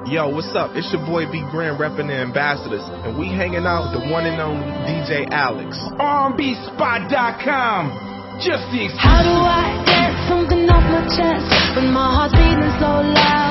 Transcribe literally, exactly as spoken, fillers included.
Yo, what's up? It's your boy B Grand repping the Ambassadors, and we hanging out with the one and only D J Alex. R and B spot dot com. Just the How do I get something off my chest when my heart's beating so loud?